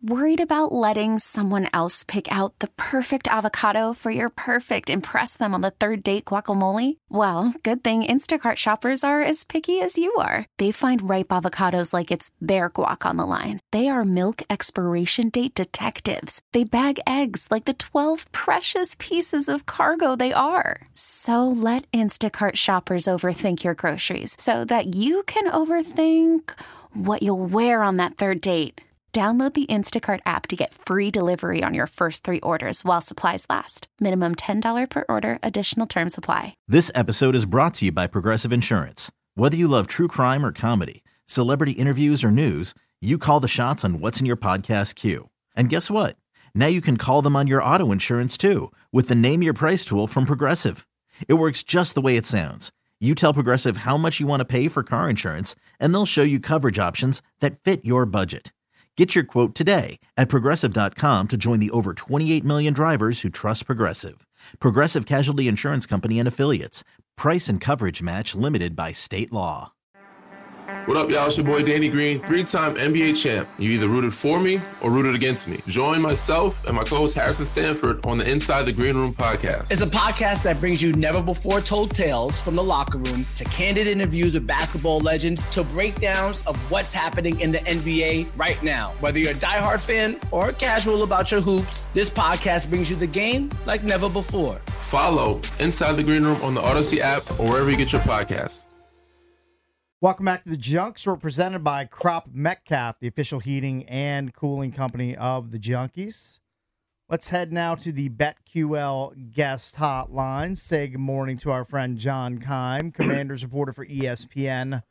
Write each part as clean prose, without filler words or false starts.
Worried about letting someone else pick out the perfect avocado for your perfect impress them on the third date guacamole? Well, good thing Instacart shoppers are as picky as you are. They find ripe avocados like it's their guac on the line. They are milk expiration date detectives. They bag eggs like the 12 precious pieces of cargo they are. So let Instacart shoppers overthink your groceries so that you can overthink what you'll wear on that third date. Download the Instacart app to get free delivery on your first 3 orders while supplies last. Minimum $10 per order. Additional terms apply. This episode is brought to you by Progressive Insurance. Whether you love true crime or comedy, celebrity interviews or news, you call the shots on what's in your podcast queue. And guess what? Now you can call them on your auto insurance too with the Name Your Price tool from Progressive. It works just the way it sounds. You tell Progressive how much you want to pay for car insurance, and they'll show you coverage options that fit your budget. Get your quote today at Progressive.com to join the over 28 million drivers who trust Progressive. Progressive Casualty Insurance Company and Affiliates. Price and coverage match limited by state law. What up, y'all? It's your boy Danny Green, 3-time NBA champ. You either rooted for me or rooted against me. Join myself and my co-host Harrison Sanford on the Inside the Green Room podcast. It's a podcast that brings you never-before-told tales from the locker room to candid interviews with basketball legends to breakdowns of what's happening in the NBA right now. Whether you're a diehard fan or casual about your hoops, this podcast brings you the game like never before. Follow Inside the Green Room on the Odyssey app or wherever you get your podcasts. Welcome back to the Junks. We're presented by Crop Metcalf, the official heating and cooling company of the Junkies. Let's head now to the BetQL guest hotline. Say good morning to our friend John Keim, Commanders reporter for ESPN.com.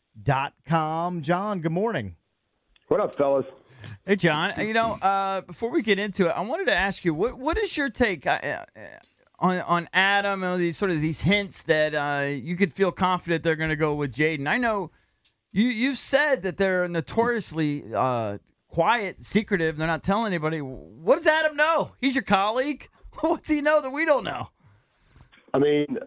John, good morning. What up, fellas? Hey, John. Before we get into it, I wanted to ask you, what is your take on Adam and these hints that you could feel confident they're going to go with Jaden? I know you've said that they're notoriously quiet, secretive. They're not telling anybody. What does Adam know? He's your colleague. What's he know that we don't know? I mean,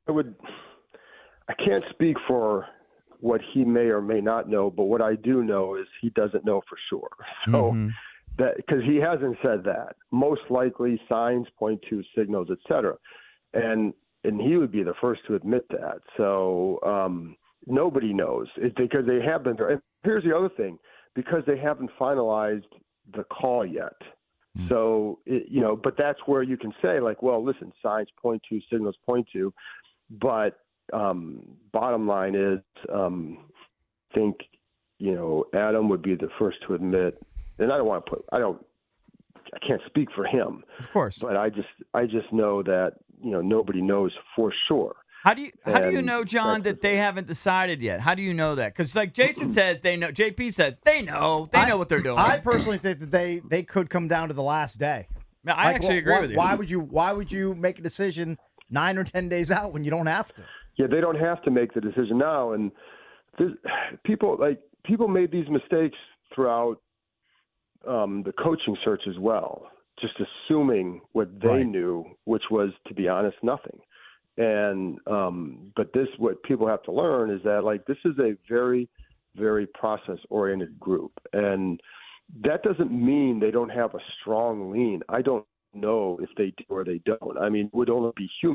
I can't speak for what he may or may not know, but what I do know is he doesn't know for sure. So. That because he hasn't said that. Most likely signs point to signals, etc. And he would be the first to admit that. So nobody knows. It's because they have been. And here's the other thing, because they haven't finalized the call yet. So but that's where you can say like, well, listen, signs point to, signals point to, but bottom line is, I think Adam would be the first to admit. And I can't speak for him, of course, but I just know that nobody knows for sure. How do you know, John, that they haven't decided yet? How do you know that? Because like Jason says, they know. JP says they know what they're doing. I personally think that they could come down to the last day. Now, I actually agree with you. Why would you make a decision 9 or 10 days out when you don't have to? Yeah, they don't have to make the decision now, and people made these mistakes throughout the coaching search as well, just assuming what they knew, which was, to be honest, nothing. And but what people have to learn is that this is a very, very process-oriented group, and that doesn't mean they don't have a strong lean. I don't know if they do or they don't. I mean, it would only be human,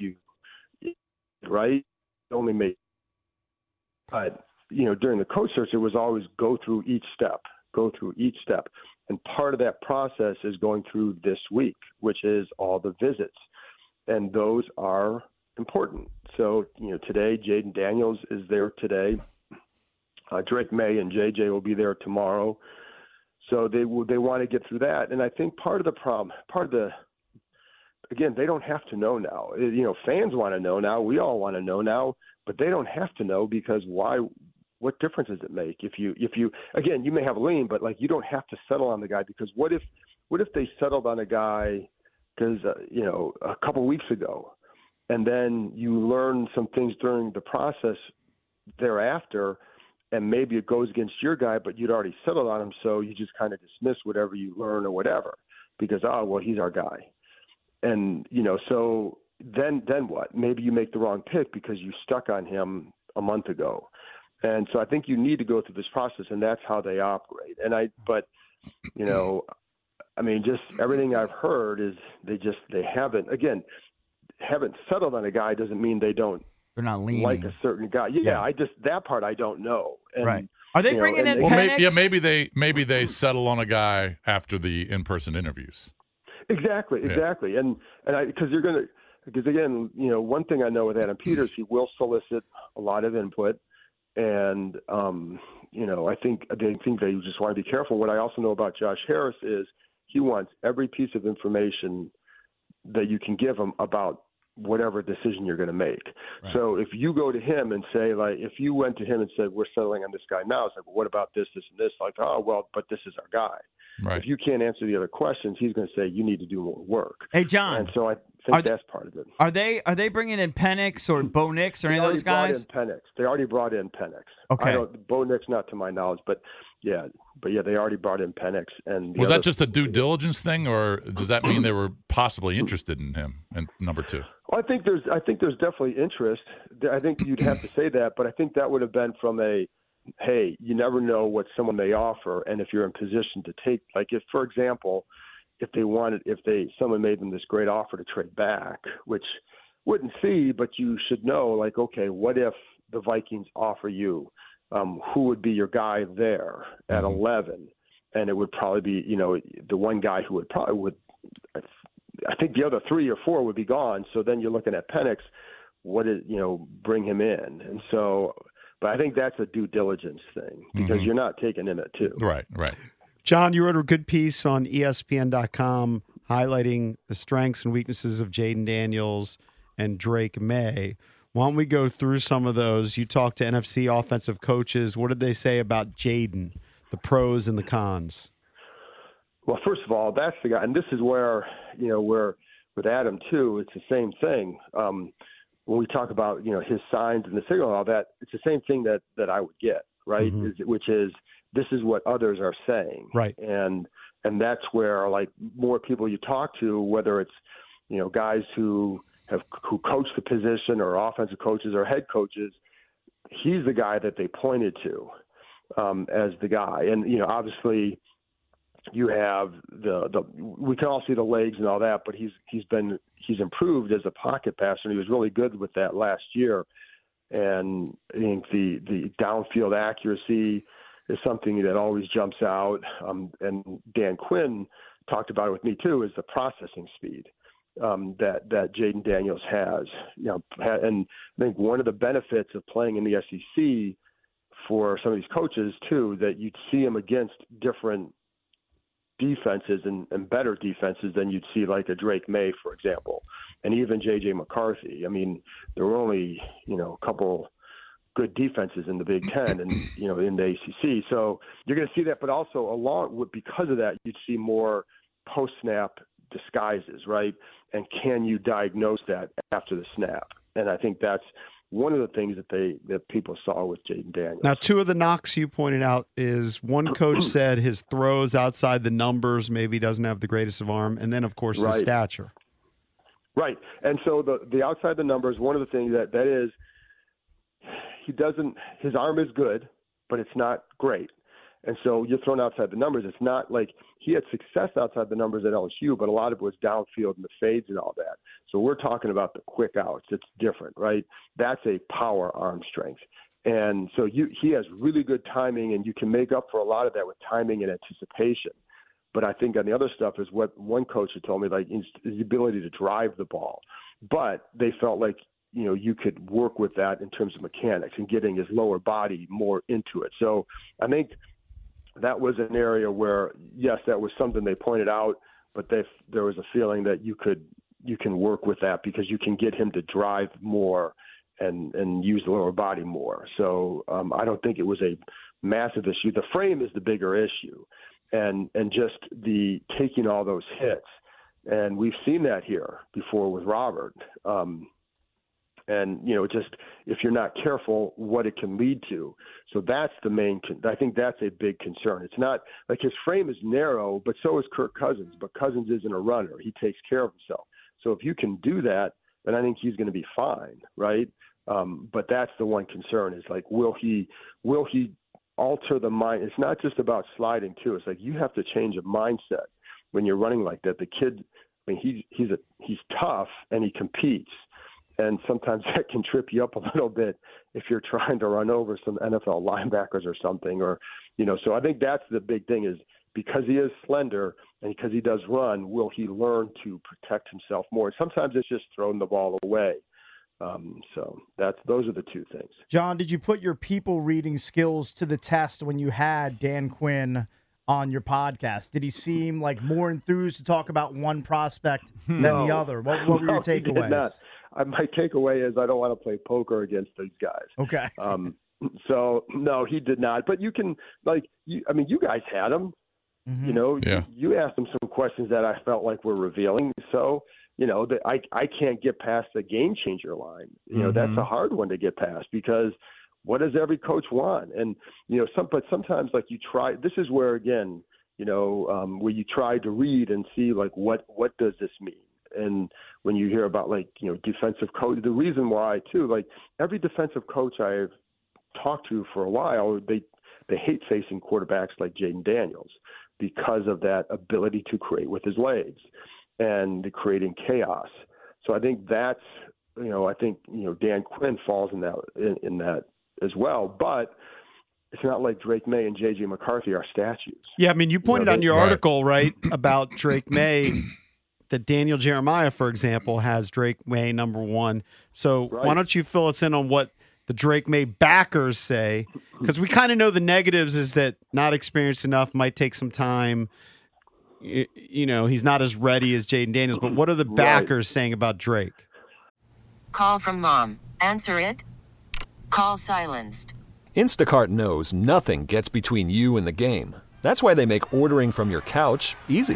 right? Only make, but during the coach search, it was always go through each step. And part of that process is going through this week, which is all the visits. And those are important. So, today, Jaden Daniels is there today. Drake May and JJ will be there tomorrow. So they want to get through that. And I think part of the problem, again, they don't have to know now. Fans want to know now. We all want to know now, but they don't have to know because why? What difference does it make if you again, you may have a lean, but you don't have to settle on the guy, because what if they settled on a guy because a couple weeks ago, and then you learn some things during the process thereafter, and maybe it goes against your guy, but you'd already settled on him, so you just kind of dismiss whatever you learn or whatever because he's our guy, and so then what? Maybe you make the wrong pick because you stuck on him a month ago. And so I think you need to go through this process, and that's how they operate. But I mean, just everything I've heard is they haven't settled on a guy doesn't mean they're not leaning like a certain guy. Yeah. That part I don't know. And, right. Are they bringing in Penix? Maybe they settle on a guy after the in-person interviews. Exactly. And because again, one thing I know with Adam Peters, he will solicit a lot of input, and I think they just want to be careful. What I also know about Josh Harris is he wants every piece of information that you can give him about whatever decision you're going to make. Right. So if you go to him and say, like, if you went to him and said, we're settling on this guy now, it's like, well, what about this, this, and this? Like, oh, well, but this is our guy. Right. If you can't answer the other questions, he's going to say, you need to do more work. Hey, John. And so I think that's part of it. Are they bringing in Penix or Bo Nix or any of those guys? They already brought in Penix. Okay. Bo Nix, not to my knowledge, but they already brought in Penix. And was that just a due diligence thing, or does that mean they were possibly interested in him? And number two. Well, I think there's definitely interest. I think you'd have to say that, but I think that would have been from hey, you never know what someone may offer, and if you're in position to take, like, if, for example, someone made them this great offer to trade back, which wouldn't see, but you should know, like, okay, what if the Vikings offer you, who would be your guy there at 11? And it would probably be, the one guy who I think the other 3 or 4 would be gone. So then you're looking at Penix, bring him in. And so, but I think that's a due diligence thing because you're not taking him at 2. Right. John, you wrote a good piece on ESPN.com highlighting the strengths and weaknesses of Jayden Daniels and Drake May. Why don't we go through some of those? You talked to NFC offensive coaches. What did they say about Jayden, the pros and the cons? Well, first of all, that's the guy, and this is where, where with Adam too, it's the same thing. When we talk about, his signs and the signal and all that, it's the same thing that I would get, right? Which is, this is what others are saying. Right. And that's where, like, more people you talk to, whether it's, guys who coach the position or offensive coaches or head coaches, he's the guy that they pointed to as the guy. And, obviously you have we can all see the legs and all that, but he's improved as a pocket passer, and he was really good with that last year. And I think the downfield accuracy is something that always jumps out. And Dan Quinn talked about it with me too, is the processing speed that Jayden Daniels has. And I think one of the benefits of playing in the SEC for some of these coaches too, that you'd see him against different defenses and better defenses than you'd see like a Drake May, for example, and even J.J. McCarthy. I mean, there were only, a couple good defenses in the Big Ten and, in the ACC. So you're going to see that, but also because of that, you'd see more post-snap disguises, right? And can you diagnose that after the snap? And I think that's one of the things that people saw with Jayden Daniels. Now, 2 of the knocks you pointed out is one coach said his throws outside the numbers, maybe doesn't have the greatest of arm, and then, of course, his stature. Right. And so the outside the numbers, one of the things that is, his arm is good, but it's not great. And so you're thrown outside the numbers. It's not like he had success outside the numbers at LSU, but a lot of it was downfield and the fades and all that. So we're talking about the quick outs. It's different, right? That's a power arm strength. And so he has really good timing, and you can make up for a lot of that with timing and anticipation. But I think on the other stuff is what one coach had told me, like, is the ability to drive the ball. But they felt like, you could work with that in terms of mechanics and getting his lower body more into it. So I think that was an area where, yes, that was something they pointed out, but there was a feeling that you can work with that because you can get him to drive more and use the lower body more. So I don't think it was a massive issue. The frame is the bigger issue, and just the taking all those hits. And we've seen that here before with Robert. And, just if you're not careful, what it can lead to. So that's the main – I think that's a big concern. It's not – like his frame is narrow, but so is Kirk Cousins. But Cousins isn't a runner. He takes care of himself. So if you can do that, then I think he's going to be fine, right? But that's the one concern is, like, will he alter the mind. It's not just about sliding too. It's like you have to change a mindset when you're running like that. The kid, I mean, he's tough and he competes, and sometimes that can trip you up a little bit if you're trying to run over some NFL linebackers or something, or So I think that's the big thing is because he is slender and because he does run, will he learn to protect himself more? Sometimes it's just throwing the ball away. So those are the two things. John, did you put your people reading skills to the test when you had Dan Quinn on your podcast? Did he seem like more enthused to talk about one prospect than the other? What were your takeaways? My takeaway is I don't want to play poker against these guys. Okay. So no, he did not. But you can you guys had him. Mm-hmm. You asked him some questions that I felt like were revealing. So that I can't get past the game changer line. That's a hard one to get past because what does every coach want? And but sometimes like you try. This is where again, where you try to read and see like what does this mean? And when you hear about defensive coach, the reason why too, like every defensive coach I've talked to for a while, they hate facing quarterbacks like Jayden Daniels because of that ability to create with his legs and creating chaos. So I think that's, Dan Quinn falls in that as well, but it's not like Drake May and J.J. McCarthy are statues. Yeah, I mean, you pointed on your article, right, about Drake May, that Daniel Jeremiah, for example, has Drake May number one. So why don't you fill us in on what the Drake May backers say? Because we kind of know the negatives is that not experienced enough, might take some time. He's not as ready as Jayden Daniels. But what are the backers saying about Drake? Call from mom. Answer it. Call silenced. Instacart knows nothing gets between you and the game. That's why they make ordering from your couch easy.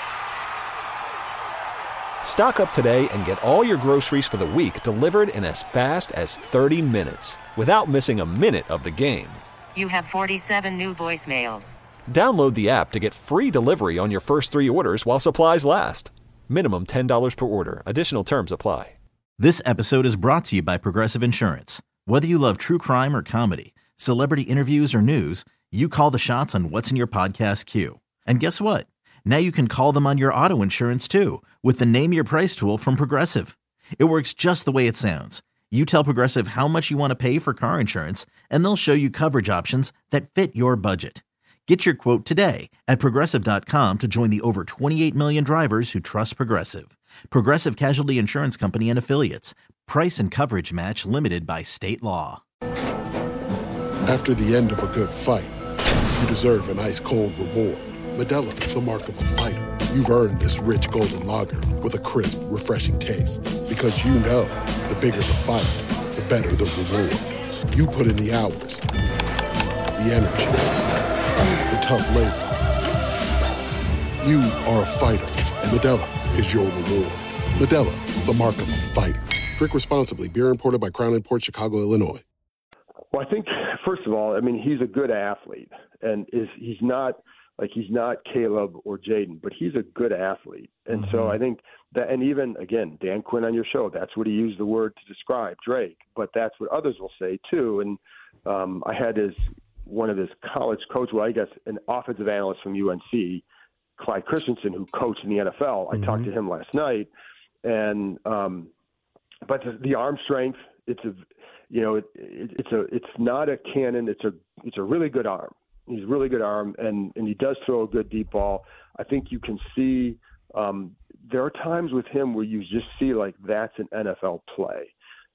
Stock up today and get all your groceries for the week delivered in as fast as 30 minutes without missing a minute of the game. You have 47 new voicemails. Download the app to get free delivery on your first 3 orders while supplies last. Minimum $10 per order. Additional terms apply. This episode is brought to you by Progressive Insurance. Whether you love true crime or comedy, celebrity interviews or news, you call the shots on what's in your podcast queue. And guess what? Now you can call them on your auto insurance too with the Name Your Price tool from Progressive. It works just the way it sounds. You tell Progressive how much you want to pay for car insurance, and they'll show you coverage options that fit your budget. Get your quote today at Progressive.com to join the over 28 million drivers who trust Progressive. Progressive Casualty Insurance Company and Affiliates. Price and coverage match limited by state law. After the end of a good fight, you deserve an ice-cold reward. Modelo is the mark of a fighter. You've earned this rich golden lager with a crisp, refreshing taste. Because you know, the bigger the fight, the better the reward. You put in the hours, the energy, the tough labor. You are a fighter, and Modelo is your reward. Modelo, the mark of a fighter. Drink responsibly. Beer imported by Crown Imports, Chicago, Illinois. Well, I think, first of all, he's a good athlete, and he's not Caleb or Jayden, but he's a good athlete. And so I think that, and even, again, Dan Quinn on your show, that's what he used the word to describe Drake, but that's what others will say too. And I had one of his college coach, well, I guess an offensive analyst from UNC, Clyde Christensen, who coached in the NFL. I talked to him last night, and but the arm strength, it's not a cannon. It's a really good arm. He's a really good arm, and he does throw a good deep ball. I think you can see there are times with him where you just see like that's an NFL play.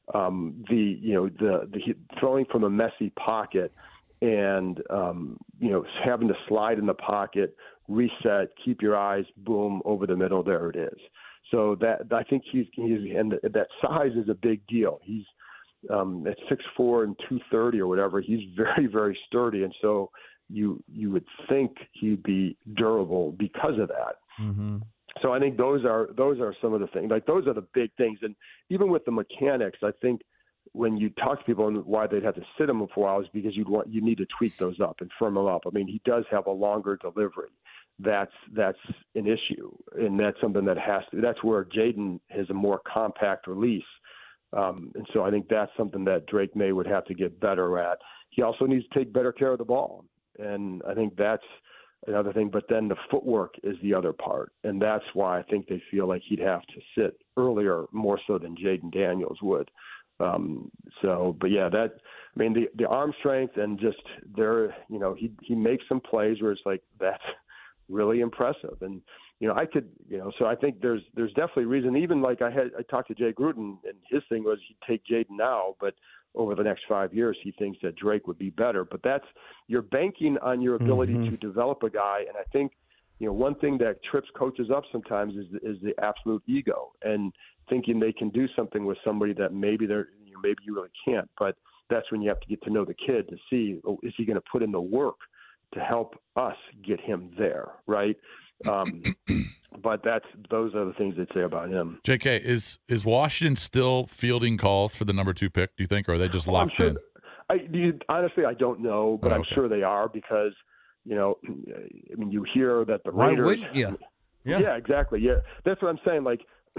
The throwing from a messy pocket and having to slide in the pocket, reset, keep your eyes, boom, over the middle. There it is. So that I think he's and that size is a big deal. He's at 6'4" and 230 or whatever. He's very, very sturdy, and so you would think he'd be durable because of that. Mm-hmm. So I think those are some of the things. Like those are the big things. And even with the mechanics, I think when you talk to people and why they'd have to sit him for a while is because you need to tweak those up and firm them up. I mean, he does have a longer delivery. That's an issue, and that's something that's where Jayden has a more compact release. And so I think that's something that Drake May would have to get better at. he also needs to take better care of the ball. And I think that's another thing. But then the footwork is the other part. And that's why I think they feel like he'd have to sit earlier more so than Jaden Daniels would. But yeah, the arm strength and just he makes some plays where it's like, that's really impressive. And, so I think there's definitely reason. Even like I talked to Jay Gruden, and his thing was he'd take Jaden now, but over the next 5 years, he thinks that Drake would be better. But you're banking on your ability to develop a guy. And I think, one thing that trips coaches up sometimes is the absolute ego and thinking they can do something with somebody that maybe maybe you really can't. But that's when you have to get to know the kid to see, is he going to put in the work to help us get him there, right? But those are the things they'd say about him. JK, is Washington still fielding calls for the number 2 pick, do you think, or are they just locked in? Honestly, I don't know, but I'm sure they are because, you hear that the Raiders. Why wouldn't you? Yeah, exactly. Yeah, that's what I'm saying. Like,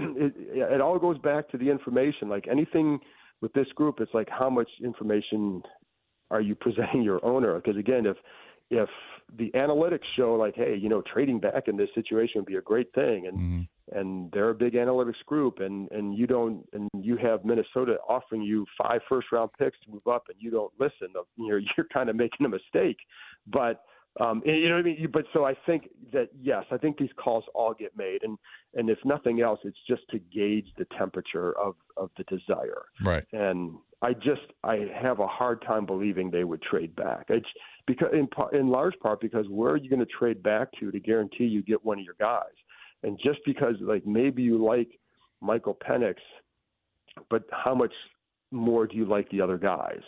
it all goes back to the information. Like anything with this group, it's like how much information are you presenting your owner? Because again, if the analytics show like, hey, trading back in this situation would be a great thing, and they're a big analytics group, and you have Minnesota offering you 5 first-round picks to move up, and you don't listen, you're kind of making a mistake. But you know what I mean? But so I think that, yes, I think these calls all get made, and if nothing else, it's just to gauge the temperature of the desire. Right. And I have a hard time believing they would trade back. It's because in large part because where are you going to trade back to guarantee you get one of your guys? And just because like maybe you like Michael Penix, but how much more do you like the other guys?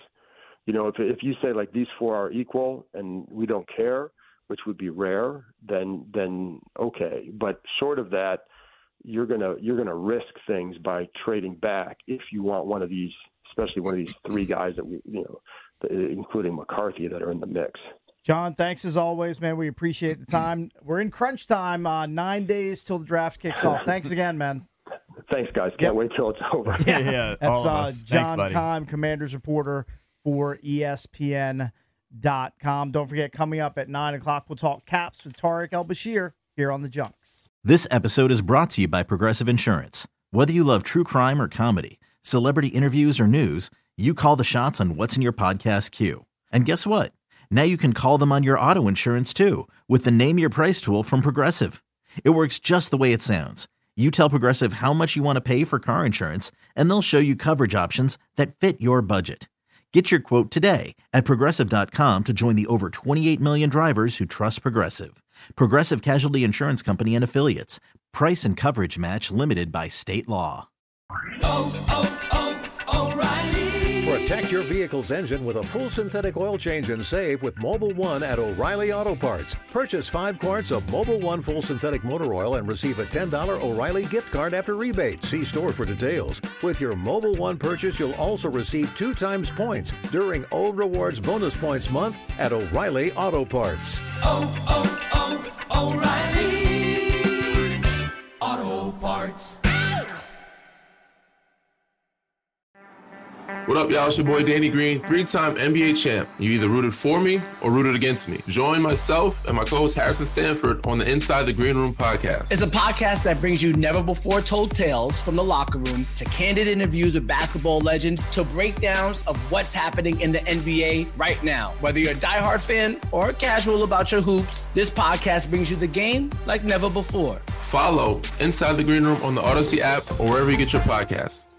If you say like these 4 are equal and we don't care, which would be rare, then okay. But short of that, you're gonna risk things by trading back if you want one of these, especially one of these 3 guys that we, including McCarthy, that are in the mix. John, thanks as always, man. We appreciate the time. We're in crunch time. 9 days till the draft kicks off. Thanks again, man. Thanks, guys. Can't wait till it's over. Yeah. That's John Thanks, Keim, Commanders reporter for ESPN.com. Don't forget, coming up at 9 o'clock, we'll talk Caps with Tariq El-Bashir here on the Junks. This episode is brought to you by Progressive Insurance. Whether you love true crime or comedy, celebrity interviews or news, you call the shots on what's in your podcast queue. And guess what? Now you can call them on your auto insurance too with the Name Your Price tool from Progressive. It works just the way it sounds. You tell Progressive how much you want to pay for car insurance, and they'll show you coverage options that fit your budget. Get your quote today at Progressive.com to join the over 28 million drivers who trust Progressive. Progressive Casualty Insurance Company and Affiliates. Price and coverage match limited by state law. O'Reilly. Protect your vehicle's engine with a full synthetic oil change and save with Mobil 1 at O'Reilly Auto Parts. Purchase 5 quarts of Mobil 1 full synthetic motor oil and receive a $10 O'Reilly gift card after rebate. See store for details. With your Mobil 1 purchase, you'll also receive 2 times points during O Rewards Bonus Points Month at O'Reilly Auto Parts. O'Reilly Auto Parts. What up, y'all? It's your boy Danny Green, 3-time NBA champ. You either rooted for me or rooted against me. Join myself and my co-host Harrison Sanford on the Inside the Green Room podcast. It's a podcast that brings you never-before-told tales from the locker room to candid interviews with basketball legends to breakdowns of what's happening in the NBA right now. Whether you're a diehard fan or casual about your hoops, this podcast brings you the game like never before. Follow Inside the Green Room on the Odyssey app or wherever you get your podcasts.